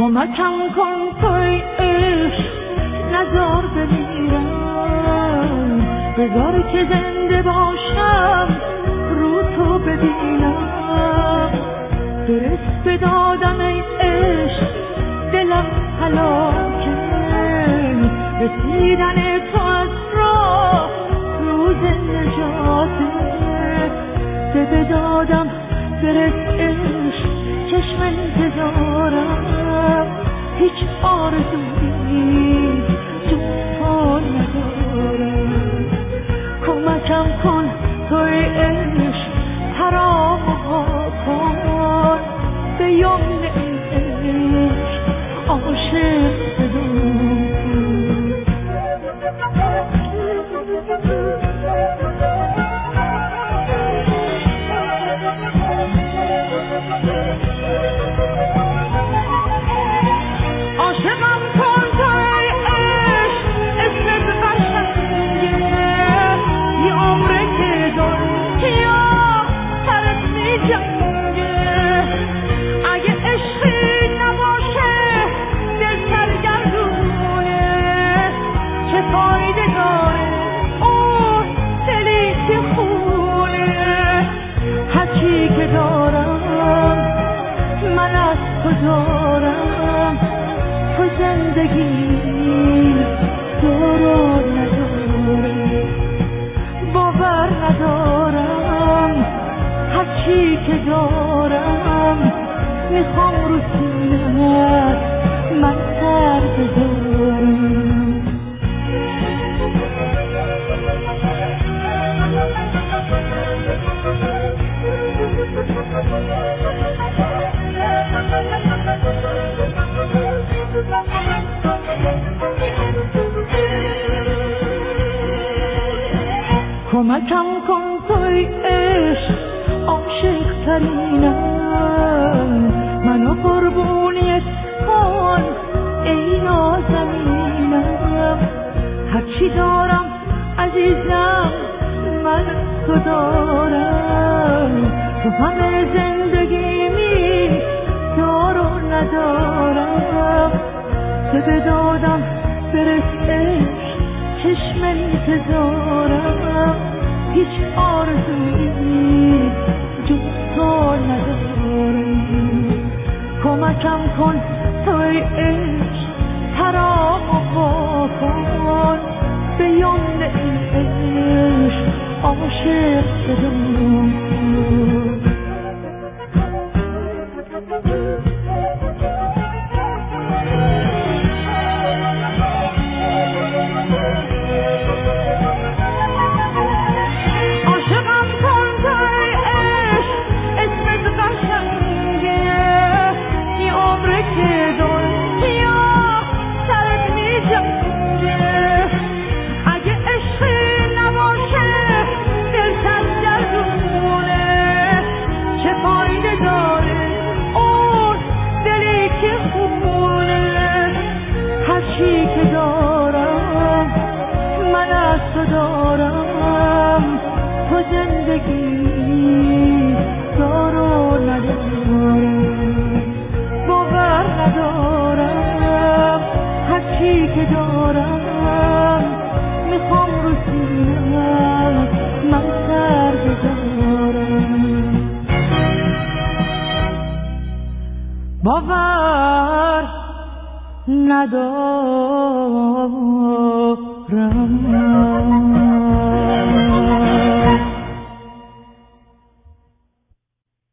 کمکم کن توی عشق نزار بمیرم، بذار که زنده باشم رو تو ببینم. برس به دادم ای عشق دلم هلاکه، رسیدن تو از راه روز نجاته. به دادم برس عشق چشم انتظارم، هیچ آرزویی جز تو ندارم. کمکم کن توی عشق ترام ها کن، به یمن عشق عاشق بدون. میخوام رو سینه‌ات من سر بذارم. کمکم کن توی عشق عاشق ترینم، منو قربونیت کن ای نازنینم. هرچی دارم عزیزم من تو دارم، تو همه زندگیمی دارو ندارم. به دادم برس عشق چشم انتظارم، هیچ آرزویی جز تو ندارم. کمکم کن توی عشق ترام ها کن، به یمن عشق عاشق بدون. باور ندارم.